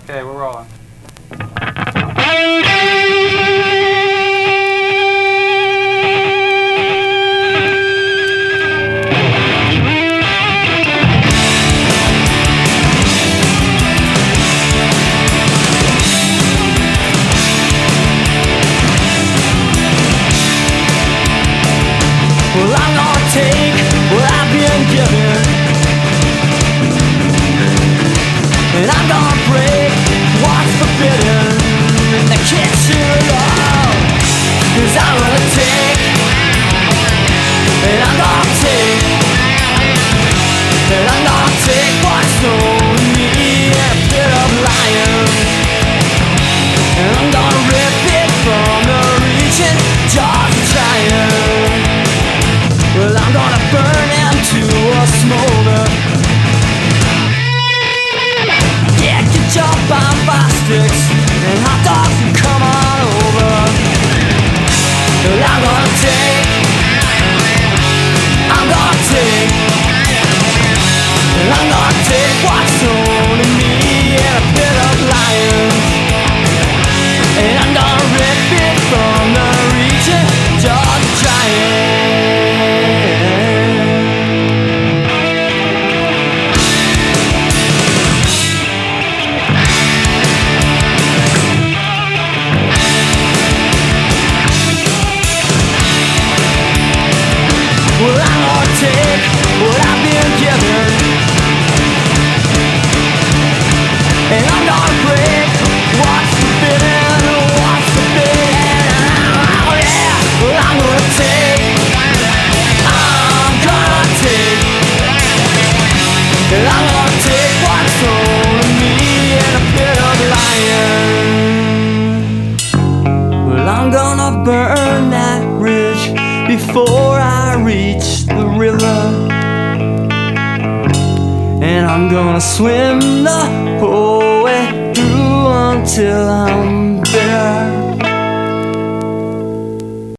Okay, we're rolling. Well, I'm gonna take what I've been given, and I'm gonna break what's forbidden in the kitchen alone. 'Cause I'm gonna take, and I'm gonna take, and I'm gonna take what's known to me in a pit of lions, and I'm gonna rip it from the reaching jaws of giants. Well, I'm gonna burn them to a smolder. Yeah, get your bonfire sticks and hot dogs and come on over. Well, I'm gonna take, and I'm gonna take what's known to me in a pit of lions, and I'm gonna rip it from the region jaws of giants. Well, I'm gonna take what I've been given, and I'm gonna break what's forbidden, what's forbidden. Oh yeah, well I'm gonna take, I'm gonna take, and I'm gonna take what's known to me in a pit of lions. Well, I'm gonna burn that bridge before I reach the river, and I'm gonna swim the whole